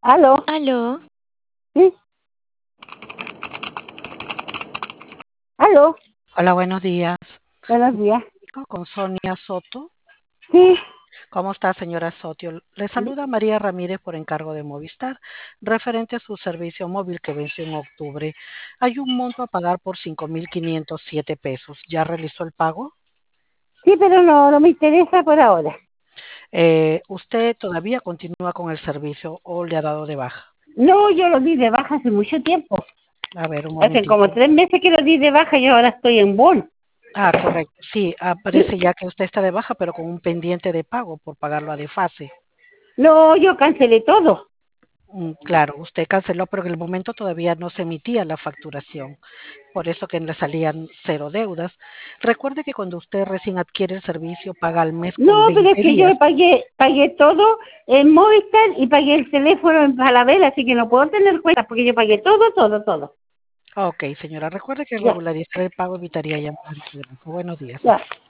¿Aló? Aló, ¿Sí? ¿Aló? Hola, buenos días. Buenos días. Con Sonia Soto. Sí, ¿Cómo está, señora Soto? Le saluda María Ramírez por encargo de Movistar, referente a su servicio móvil que venció en octubre. Hay un monto a pagar por 5.507 pesos. ¿Ya realizó el pago? sí, pero no me interesa por ahora. ¿Usted todavía continúa con el servicio o le ha dado de baja? No, yo lo di de baja hace mucho tiempo. A ver, un Hace como momentito. 3 meses que lo di de baja y ahora estoy en bon. Ah, correcto. Sí, Sí. aparece ya que usted está de baja, pero con un pendiente de pago por pagarlo a desfase. No, yo cancelé todo. Claro, usted canceló, pero en el momento todavía no se emitía la facturación, por eso que le salían cero deudas. Recuerde que cuando usted recién adquiere el servicio, paga al mes No, con pero es 20 que yo días. pagué todo en Movistar y pagué el teléfono en Falabella, así que no puedo tener cuenta porque yo pagué todo. Ok, señora, recuerde que Ya, regularizar el pago evitaría llamadas recurrentes. Buenos días. ya.